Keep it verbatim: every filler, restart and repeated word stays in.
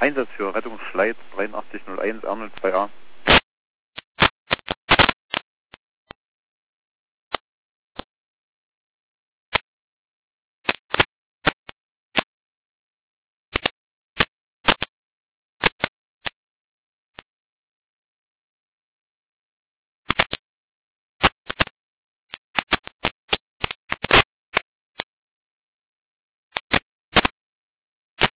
Einsatz für Rettungsschleit dreiundachtzig null eins Arnold zwei a.